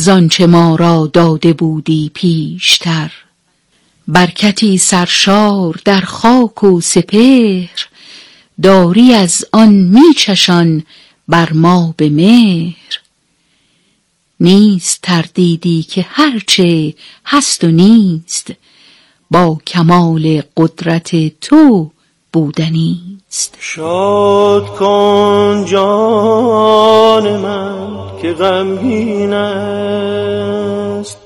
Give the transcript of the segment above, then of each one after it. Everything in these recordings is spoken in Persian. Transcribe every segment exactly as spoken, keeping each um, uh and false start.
زانچه ما را داده بودی پیشتر. برکتی سرشار در خاک و سپهر، داری از آن می چشان بر ما به مهر. نیست تردیدی که هرچه هست و نیست، با کمال قدرت تو بودنیست. شاد کن جان من که غمگین است،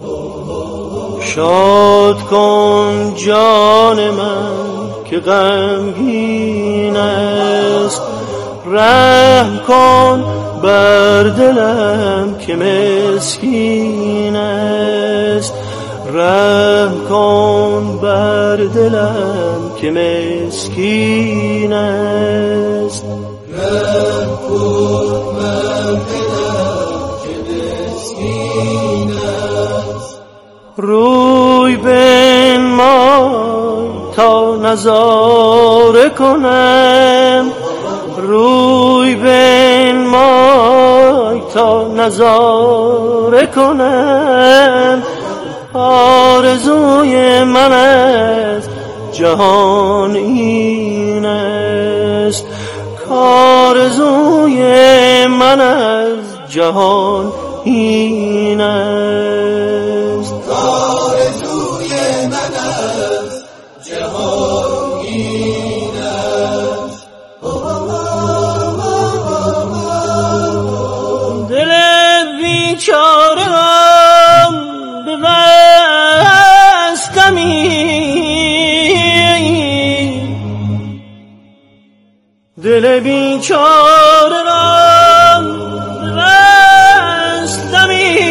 شاد کن جان من که غمگین است. رحم کن بر دلم که مسکین است، رحم کن بر دلم که مسکین است. رحم کن بر دلم که مسکین است. روی بنمای تا نظاره کنم، روی بنمای تا نظاره کنم. آرزوی من از جهان این است، آرزوی من از جهان این است. آرزوی من از جهان این است. دل بیچاره را دل بیچاره را بستمی،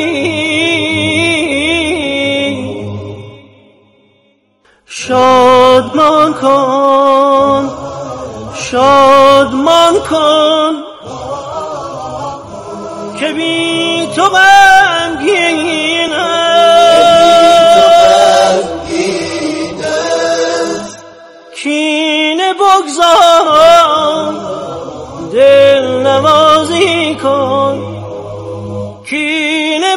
شادمان کن شادمان کن که بی تو غمگین است. کینه بگذار دل نوازی کن، کینه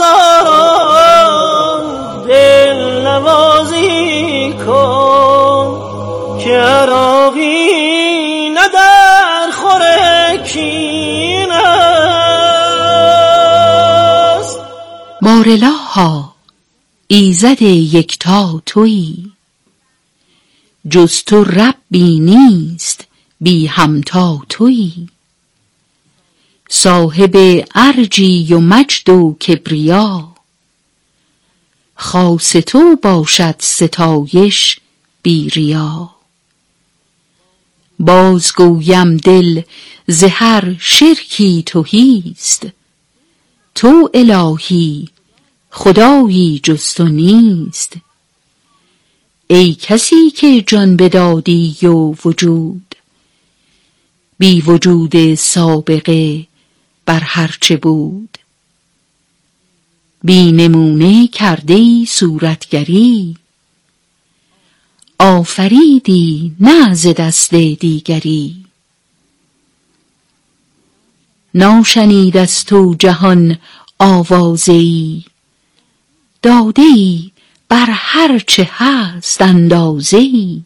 بگذار دل نوازی کن که عراقی نه در خور کین است. بارالها ایزد یکتا تویی، جز تو ربی نیست بی همتا تویی. صاحب ارجی و مجد و کبریا، خاص تو باشد ستایش بی ریا. بازگویم دل ز هر شرکی تهیست، تو الهی خدایی جز تو نیست. ای کسی که جان بدادی و وجود، بی وجود سابقه بر هرچه بود. بی نمونه کردی صورتگری، آفریدی نه ز دست دیگری. ناشنید از تو جهان آوازه‌ای، داده‌ای بر هر چه هست اندازه‌ای.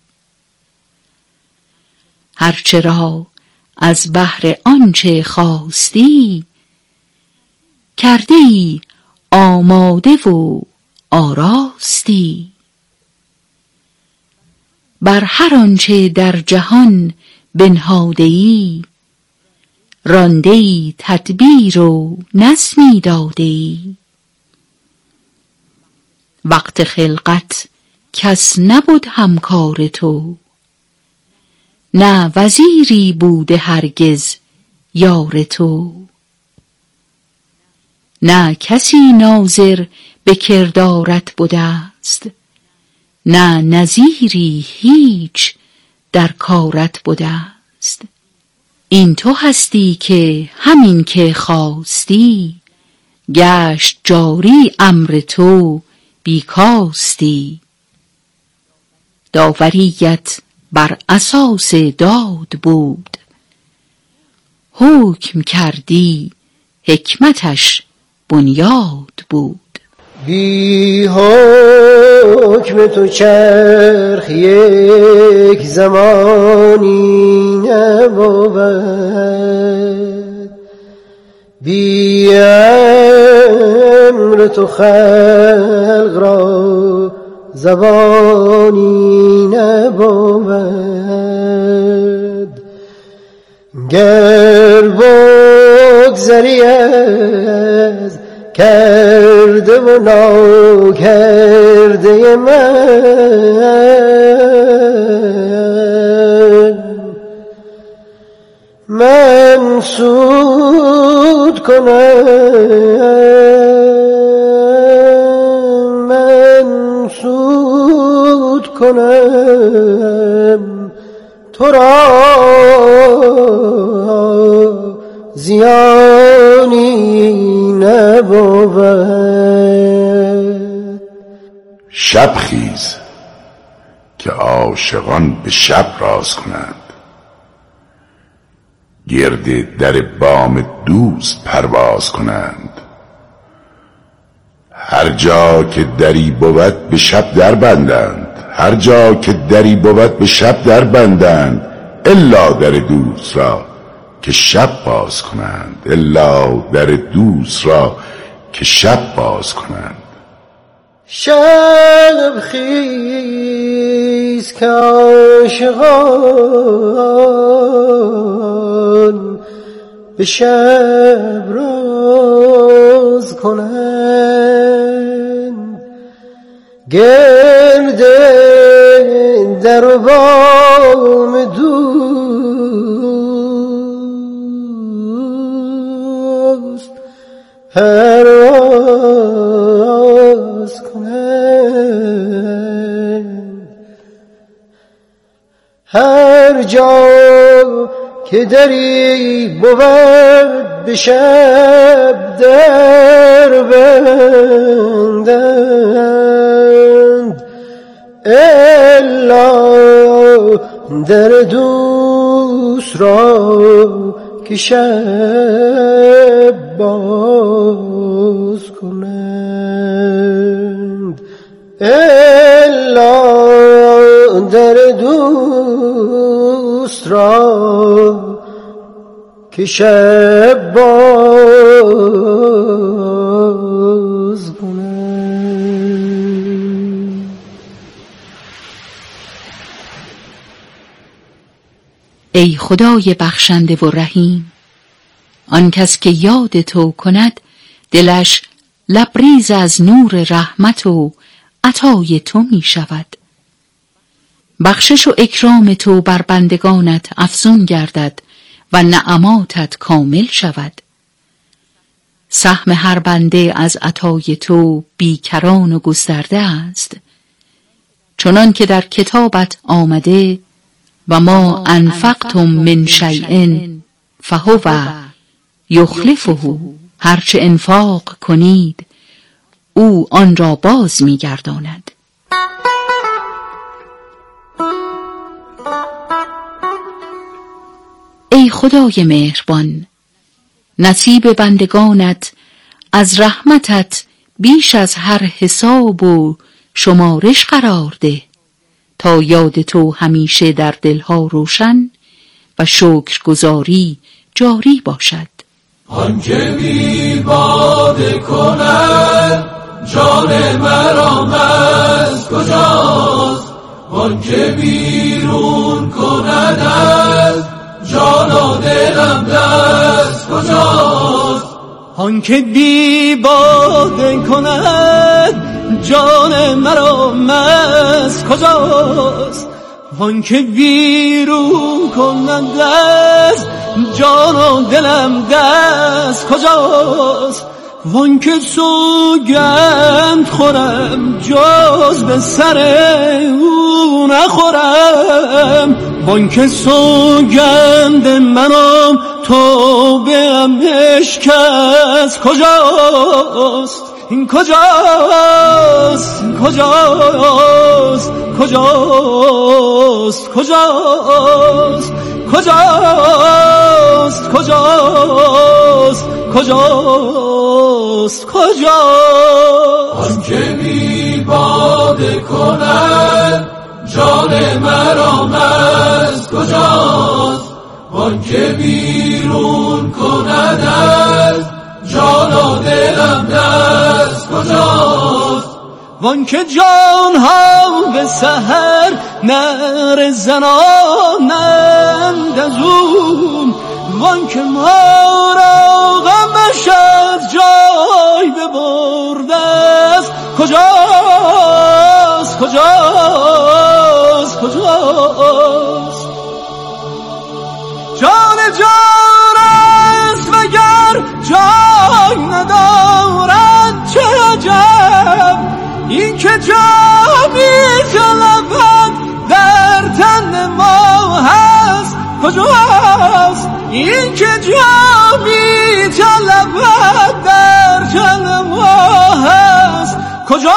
هرچه را از بهر آنچه خواستی، کرده‌ای آماده و آراستی. بر هر آنچه در جهان بنهاده‌ای، رانده‌ای تدبیر و نظمی داده‌ای. وقت خلقت کس نبود همکار تو، نه وزیری بوده هرگز یار تو. نه کسی ناظر به کردارت بوده است، نه نظیری هیچ در کارت بوده است. این تو هستی که همین که خواستی، گشت جاری امر تو بیکاستی. داوریت بر اساس داد بود، حکم کردی حکمتش بنیاد بود. بی حکم تو چرخ یک زمانی نبود، بی امر تو خلق را زبانی نبود. گر بگذری از کرده و ناکرده من، من سود کنم، من سود کنم تو را زیانی نبود. شب خیز که عاشقان به شب راز کنند، گرد در بام دوست پرواز کنند. هر جا که دری بود به شب در بندند، هر جا که دری بود به شب در بندند، الا در دوست را که شب باز کنند، الا در دوست را که شب باز کنند. شب خیز که عاشقان به شب راز کنند، گرد در بام دوست پرواز کنند. هر جا که دری بود به شب در بندند، الا در دوست را که شب باز کنند، الا در دوست را که شب باز کنند. ای خدای بخشنده و رحیم، آن کس که یاد تو کند دلش لبریز از نور رحمت و عطای تو می شود. بخشش و اکرام تو بر بندگانت افزون گردد و نعماتت کامل شود. سهم هر بنده از عطای تو بیکران و گسترده است، چنان که در کتابت آمده و ما انفقتم من شیء فهو یخلفه. هرچه انفاق کنید او آن را باز می‌گرداند. ای خدای مهربان، نصیب بندگانت از رحمتت بیش از هر حساب و شمارش قرار ده، تا یاد تو همیشه در دلها روشن و شکرگزاری جاری باشد. آن که بی باده کند جان مرا از کجاست، آن که بیرون کند از جان و دلم دست کجاست. آن که بی باده کند جان مرا مست کجاست، آن که بیرون کند از جان و دلم دست کجاست. وان که سوگند خورم جز به سر او نخورم، وان که سوگند منم توبه‌ام اشکست کجاست. این کجاست، این کجاست، کجاست، کجاست، کجاست، کجاست، کجاست. کجاست کجاست آن که بی باده کند جان مرا مست کجاست وان که بیرون کند از جان و دلم دست کجاست وان که جان ها به سحر نر زنانند از اون وان که ما را غمش از جای ببرده است کجاست کجاست کجاست جان جان است وگر جای ندارد چه عجب این که جا می طلبد در تن ما هست کجاست این که جا می طلبد در تن ما هست کجاست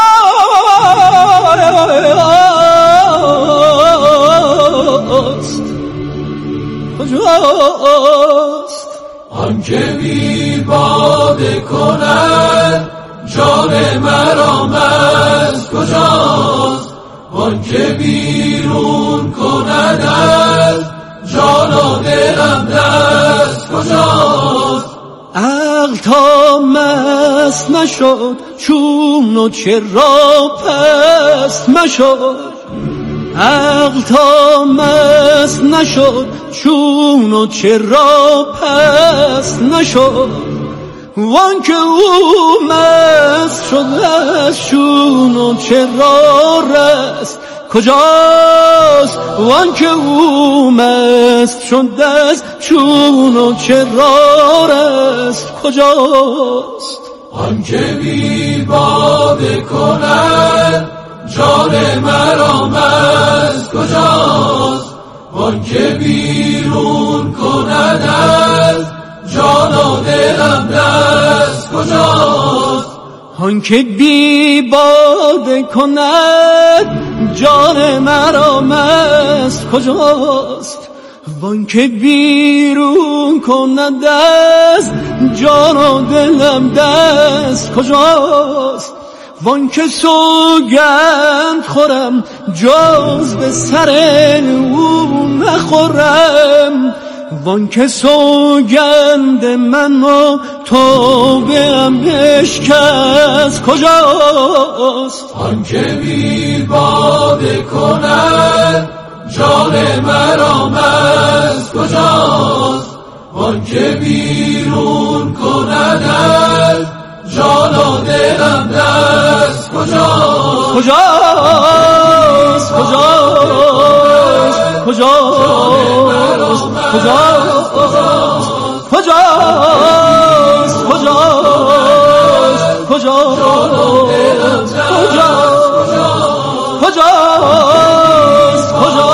کجاست آن که بی باده کند جان مرا مست کجاست وان که بیرون کند از جان و دلم دست کجاست عقل تا مست نشد چون و چرا پست مشد عقل تا مست نشد چون و چرا پست نشد وان که او مست شد از چون و چرا رست کجاست وان که او مست شد از چون و چرا رست کجاست آن که بی باده کند جان مرا مست کجاست وان که بیرون کند از جان و دلم دست کجاست آن که بی باده کند جان مرا مست کجاست وان که بیرون کند از جان و دلم دست کجاست وان که سوگند خورم جز به سر او نخورم وان که سوگند من و توبه ام بشکست کجاست آن که بی باده کند جان مرا مست کجاست وان که بیرون کند از جان و دلم دست کجاست کجاست کجاست کجاست کجاست کجاست کجاست کجاست کجاست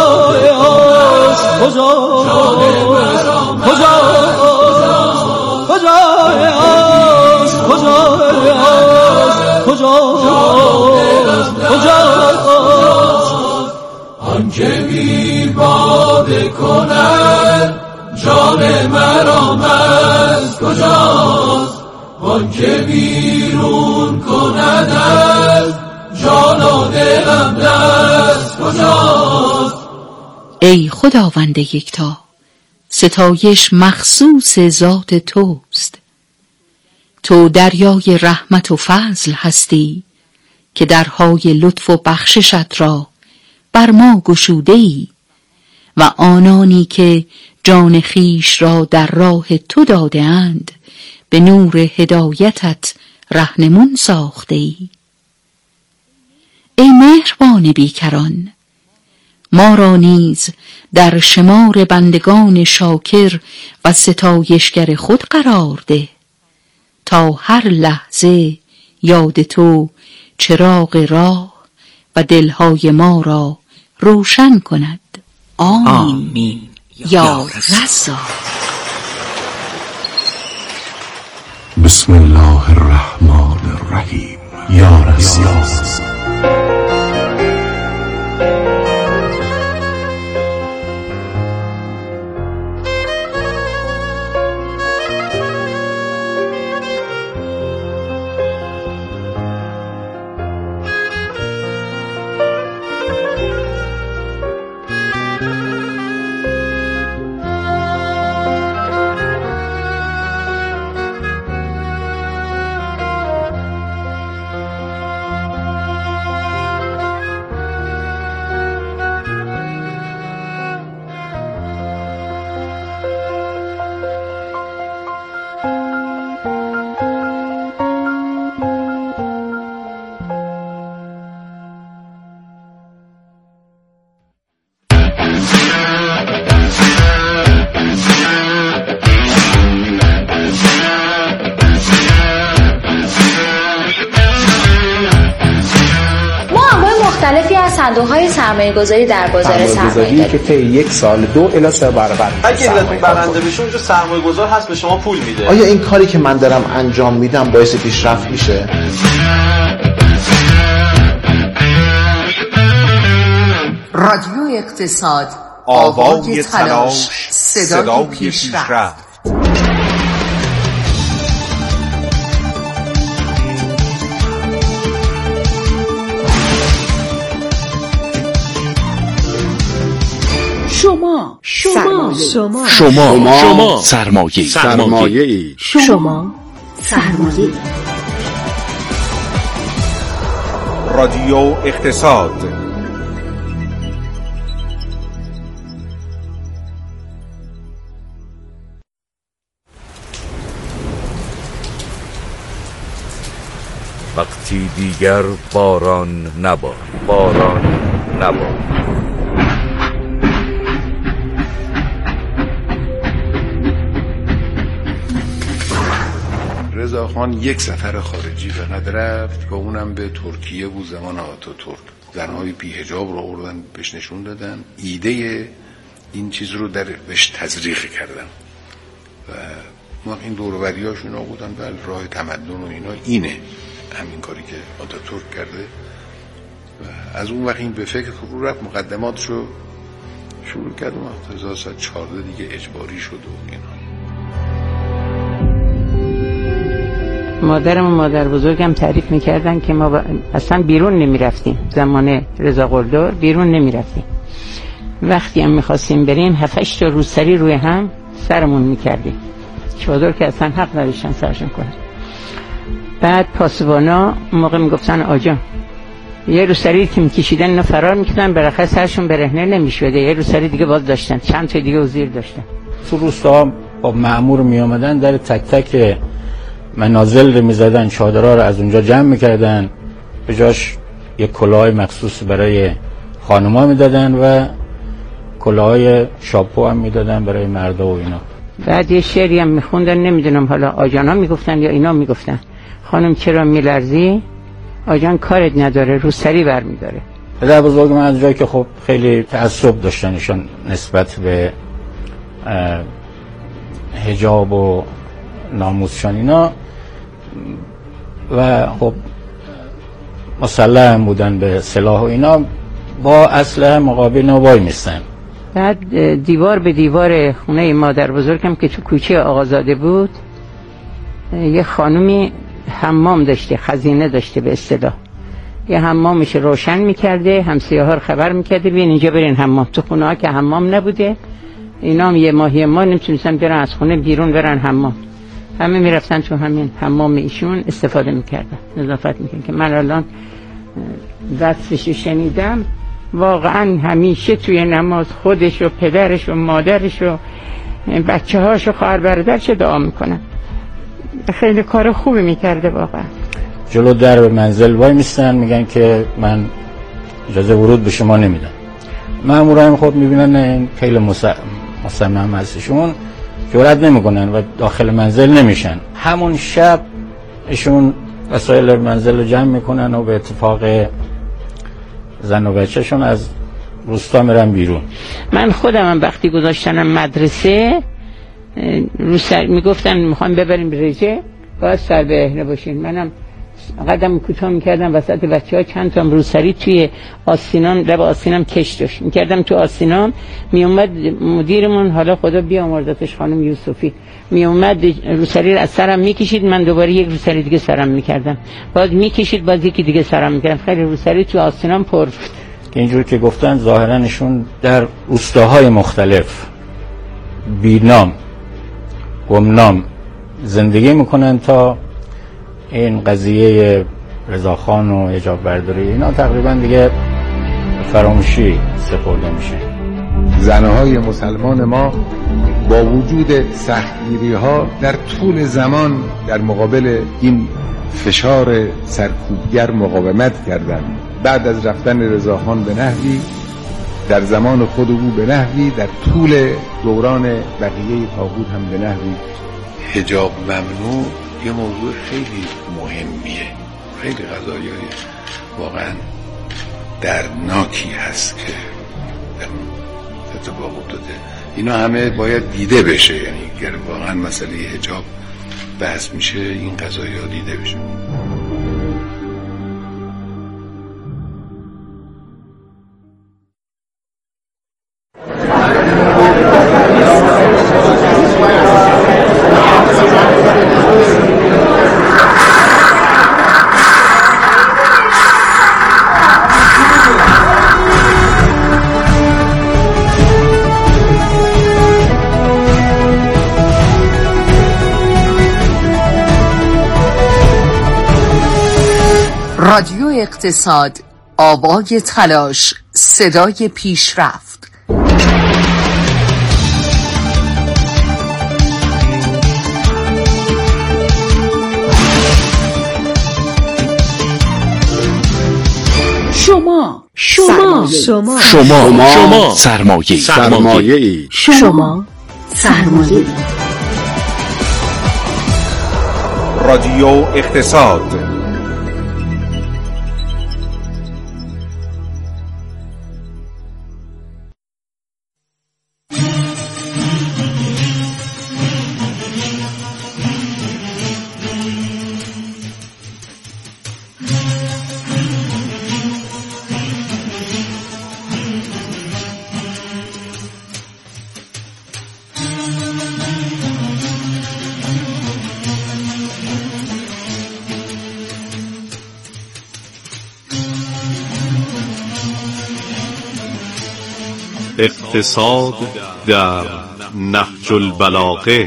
آن که بی باده کند جان مرا مست کجاست وان که بیرون کند از جان و دلم دست کجاست ای خداوند یکتا، ستایش مخصوص ذات توست. تو دریای رحمت و فضل هستی که درهای لطف و بخششت را بر ما گشوده ای و آنانی که جان خیش را در راه تو داده اند به نور هدایتت رهنمون ساخته ای. ای مهربان بیکران، ما را نیز در شمار بندگان شاکر و ستایشگر خود قرار ده تا هر لحظه یاد تو چراغ راه و دلهای ما را روشن کند. آمین, آمین. یا رزاق. بسم الله الرحمن الرحیم. یا رزاق. های سرمایه گذاری در بازار سرمایه داری که طی یک سال دو الی سه برابر اگه علتون برنده بشه اونجا سرمایه گذار هست به شما پول میده. آیا این کاری که من دارم انجام میدم باعث پیشرفت میشه؟ رادیو اقتصاد، آوای تلاش، صدای پیشرفت. شما شما شما شما شما سرمایه سرمایه شما سرمایه رادیو اقتصاد. وقتی دیگر باران نباد باران نباد رضاخان یک سفر خارجی فقط رفت و اونم به ترکیه بود زمان آتاتورک. زنهای بی حجاب رو آوردن بهش نشون دادن، ایده این چیز رو در بهش تزریق کردن و ما این دور و بریاش اینا بودن بله راه تمدن و اینا اینه همین کاری که آتاتورک کرده و از اون وقت این به فکر رو رفت مقدماتشو شروع کرد و هزار و سیصد و چهارده دیگه اجباری شد و اینا. مادرم و مادر بزرگم تعریف میکردن که ما با... اصلا بیرون نمیرفتیم. زمان رضا قلدر بیرون نمیرفتیم. وقتی هم میخواستیم بریم هفتش تا روسری روی هم سرمون میکردیم. چادر که اصلا حق نداشتن سرشون کنن. بعد پاسبانا موقع میگفتن آجا یه روسری که میکشیدن اینا فرار میکردن بالاخره سرشون برهنه نمیشده. یه روسری دیگه باز داشتن، چند تا دیگه وزیر داشتن. تو روستا با مأمور میامدن در تک تک منازل رو میزدن، چادرها رو از اونجا جمع میکردن، به جاش یک کلاه مخصوص برای خانوما میدادن و کلاهای شاپو هم میدادن برای مردا و اینا. بعد یه شعری هم میخوندن، نمیدونم حالا آجانا میگفتن یا اینا میگفتن خانم چرا میلرزی؟ آجان کارت نداره روسری برمیداره. پدر بزرگ من از جایی که خب خیلی تعصب داشتنشان نسبت به حجاب و ناموسشان اینا و خب مسلح بودن به سلاح و اینا، با اسلحه مقابل وای میستن. بعد دیوار به دیوار خونه مادر بزرگم که تو کوچه آقازاده بود یه خانومی حمام داشته، خزینه داشته به اصطلاح. یه حمامش روشن میکرده، همسایه‌ها رو خبر میکرده بیاین اینجا برین حمام. تو خونه ها که حمام نبوده اینا هم یه ماهی ما نمیتونستن برن از خونه بیرون برن حمام، همه میرفتن تو همین حمام ایشون استفاده میکردن، نظافت میکردن. که من الان دستشو شنیدم واقعا همیشه توی نماز خودش و پدرش و مادرش و بچه هاش و خواهر برادرش دعا میکنن. خیلی کار خوبی میکرده واقعا. جلو در منزل وای میستن میگن که من اجازه ورود به شما نمیدم. ماموران خود میبینن این خیلی مصمم هستشون جرئت نمیکنن و داخل منزل نمیشن. همون شب ایشون وسایل منزل رو جمع میکنن و به اتفاق زن و بچه‌شون از روستا میرن بیرون. من خودم هم وقتی گذاشتنم مدرسه رو سر میگفتن میخوام ببریم رژه باید سر بهنه باشین. منم قدم کوتاه میکردم وسط بچه ها چند تا روسری توی آستینام لب آستینام کش داشت میکردم تو آستینام. میومد مدیرمون حالا خدا بیامرزتش خانم یوسفی میومد روسری رو از سرم میکشید، من دوباره یک روسری دیگه سرم میکردم، باز میکشید باز یکی دیگه سرم میکردم. خیلی روسری تو آستینام پر. اینجور که گفتن ظاهرا نشون در روستاهای مختلف بینام گمنام زندگی میکنن تا این قضیه رضاخان و حجاب برداری اینا تقریبا دیگه فراموشی سپرده میشه. زنهای مسلمان ما با وجود سختگیری ها در طول زمان در مقابل این فشار سرکوبگر مقاومت کردند. بعد از رفتن رضاخان به نحوی، در زمان خود او به نحوی، در طول دوران بقیه طاغوت هم به نحوی. حجاب ممنوع یه موضوع خیلی مهمیه. خیلی قضایای واقعا دردناکی هست که اتفاق افتاده. اینا همه باید دیده بشه، یعنی اگر واقعا مسئله حجاب بحث میشه این قضایا دیده بشه. رادیو اقتصاد، آوای تلاش، صدای پیشرفت. شما شما شما شما شما سرمایه سرمایه شما سرمایه رادیو اقتصاد. اقتصاد در نهج البلاغه.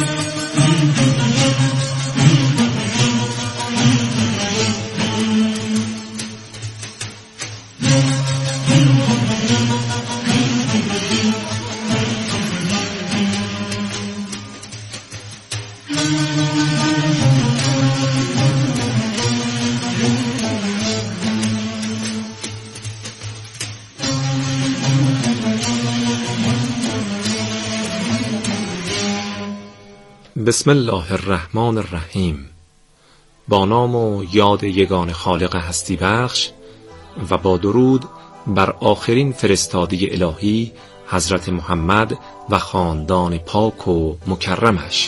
بسم الله الرحمن الرحیم. با نام و یاد یگان خالق هستی بخش و با درود بر آخرین فرستاده الهی حضرت محمد و خاندان پاک و مکرمش.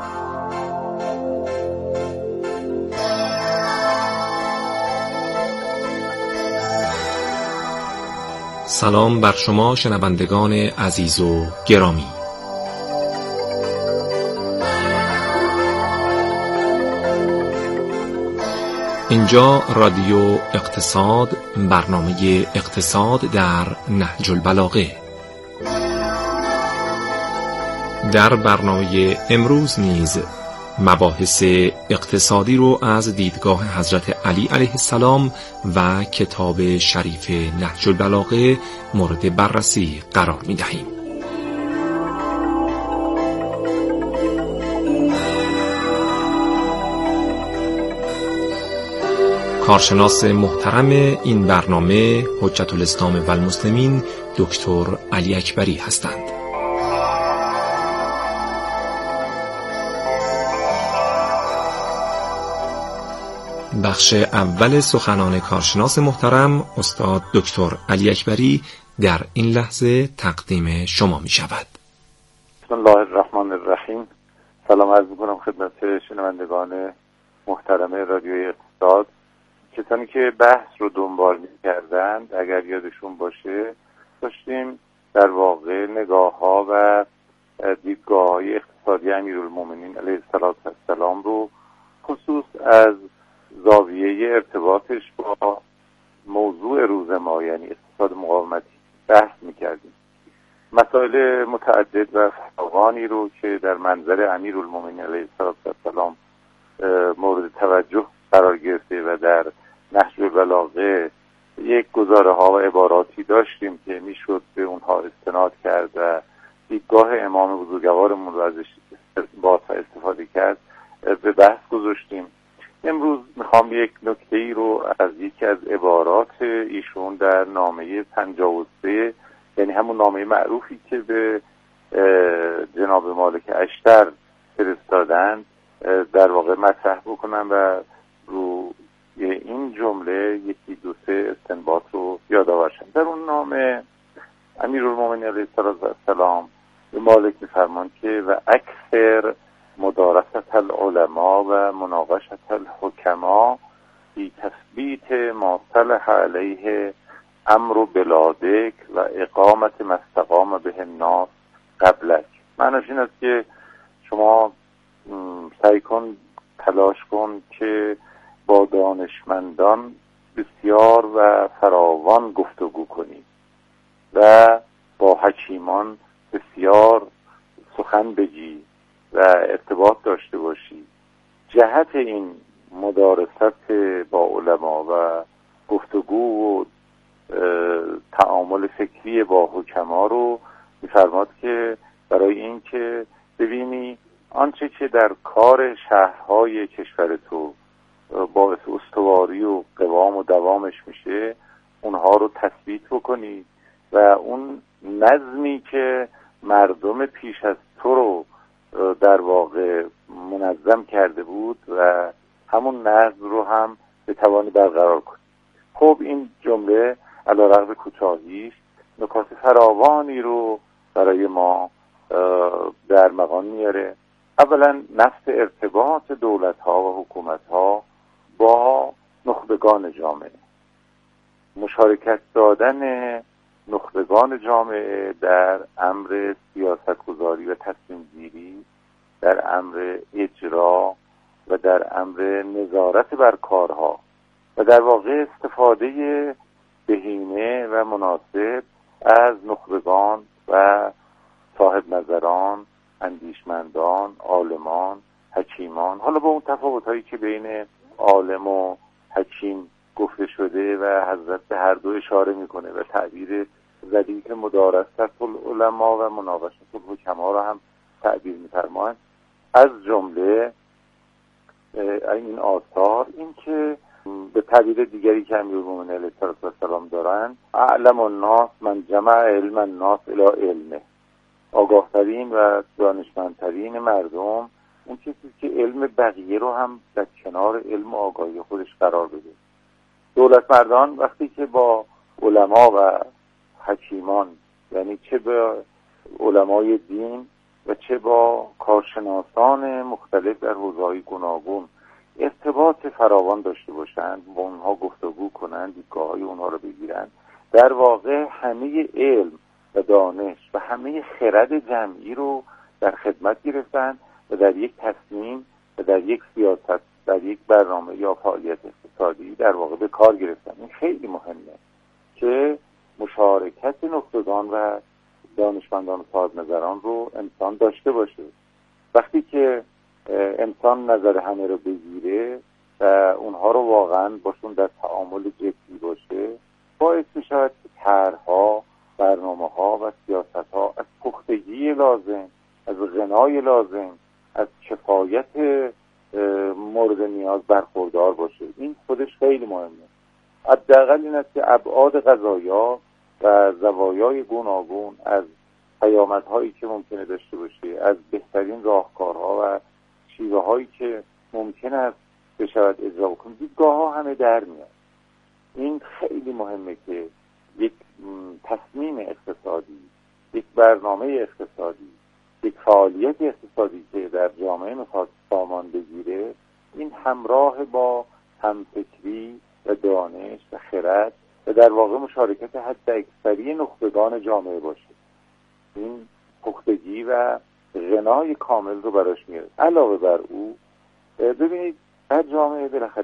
سلام بر شما شنوندگان عزیز و گرامی. اینجا رادیو اقتصاد، برنامه اقتصاد در نهج البلاغه. در برنامه امروز نیز مباحث اقتصادی رو از دیدگاه حضرت علی علیه السلام و کتاب شریف نهج البلاغه مورد بررسی قرار می دهیم. کارشناس محترم این برنامه حجت الاسلام و المسلمین دکتر علی اکبری هستند. بخش اول سخنان کارشناس محترم استاد دکتر علی اکبری در این لحظه تقدیم شما می شود. بسم الله الرحمن الرحیم. سلام عرض می‌کنم خدمت شنوندگان محترم رادیوی اقتصاد. کسانی که بحث رو دنبال می‌کردند اگر یادشون باشه داشتیم در واقع نگاه‌ها و دیدگاه‌های اقتصادی امیرالمومنین علیه السلام رو خصوص از زاویه ارتباطش با موضوع روز ما یعنی اقتصاد مقاومتی بحث می‌کردیم. مسائل متعدد و فراوانی رو که در منظر امیرالمومنین علیه السلام مورد توجه قرار گرفته و در نهج البلاغه یک گزاره ها و عباراتی داشتیم که میشد به اونها استناد کرد و دیدگاه امام بزرگوارمون رو ازش باز استفاده کرد به بحث گذاشتیم. امروز میخوام یک نکته‌ای رو از یکی از عبارات ایشون در نامه پنجاه و سه یعنی همون نامه معروفی که به جناب مالک اشتر فرستادند در واقع مطرح بکنم و رو این جمله یکی دو سه استنباط رو یادآور شدم. در اون نامه امیرالمومنین علیه السلام به مالک می‌فرمایند که و اکثر مدارست العلماء و مناقشت الحکما فی تثبیت ما صلح علیه امر بلادک و اقامت ما استقام به الناس قبلک. معنیش این است که شما سعی کن، تلاش کن که با دانشمندان بسیار و فراوان گفتگو کنی و با حکیمان بسیار سخن بگی و ارتباط داشته باشی. جهت این مدارست با علما و گفتگو و تعامل فکری با حکما رو می‌فرماد که برای این که ببینی آنچه که در کار شهرهای کشور تو باعث استواری و قوام و دوامش میشه اونها رو تثبیت بکنی و اون نظمی که مردم پیش از تو رو در واقع منظم کرده بود و همون نظم رو هم بتوانی برقرار کنی. خب این جمله علیرغم کوتاهیش نکات فراوانی رو برای ما در مقام میاره. اولا نفس ارتباط دولت ها و حکومت ها با نخبگان جامعه، مشارکت دادن نخبگان جامعه در امر سیاستگذاری و تصمیم گیری، در امر اجرا و در امر نظارت بر کارها و در واقع استفاده بهینه و مناسب از نخبگان و صاحب نظران، اندیشمندان، عالمان، حکیمان. حالا با اون تفاوت‌هایی که بین عالم و حکیم گفته شده و حضرت به هر دو اشاره میکنه و تعبیر زدی که مدارست العلماء و مناقشت الحکما رو هم تعبیر می‌فرمایند. از جمله این آثار این که به تعبیر دیگری که امیرالمومنین علیه السلام دارن، اعلم الناس من جمع علم الناس الی علمه، آگاهترین و دانشمندترین مردم اون کسی که علم بقیه رو هم در کنار علم و آگاهی خودش قرار بده. دولت مردان وقتی که با علما و حکیمان، یعنی چه با علمای دین و چه با کارشناسان مختلف در حوزه‌های گوناگون ارتباط فراوان داشته باشند، با اونها گفتگو کنند، دیدگاه‌های اونها رو بگیرند، در واقع همه علم و دانش و همه خرد جمعی رو در خدمت گرفتن و در یک تصمیم و در یک سیاست، در یک برنامه یا فعالیت اقتصادی در واقع به کار گرفتن. این خیلی مهمه که مشارکت نخبگان و دانشمندان و صاحب نظران رو انسان داشته باشه. وقتی که انسان نظر همه رو بگیره و اونها رو واقعا باشون در تعامل جدی باشه، باعث میشود که طرح‌ها، برنامه‌ها و سیاست‌ها از پختگی لازم، از غنای لازم، از کفایت مورد نیاز برخوردار باشه. این خودش خیلی مهمه. حداقل این است که ابعاد قضایا و زوایای گوناگون از پیامدهایی که ممکنه داشته باشه، از بهترین راهکارها و شیوه هایی که ممکن است بشود اجرا کنه، دیدگاه ها همه در میاد. این خیلی مهمه که یک تصمیم اقتصادی، یک برنامه اقتصادی، یک فعالیت اقتصادی که در جامعه میخواد سامان بگیره، این همراه با همفکری و دانش و خرد و در واقع مشارکت حتی اکثری نخبگان جامعه باشه. این پختگی و غنای کامل رو براش میاره. علاوه بر او ببینید در جامعه بالاخره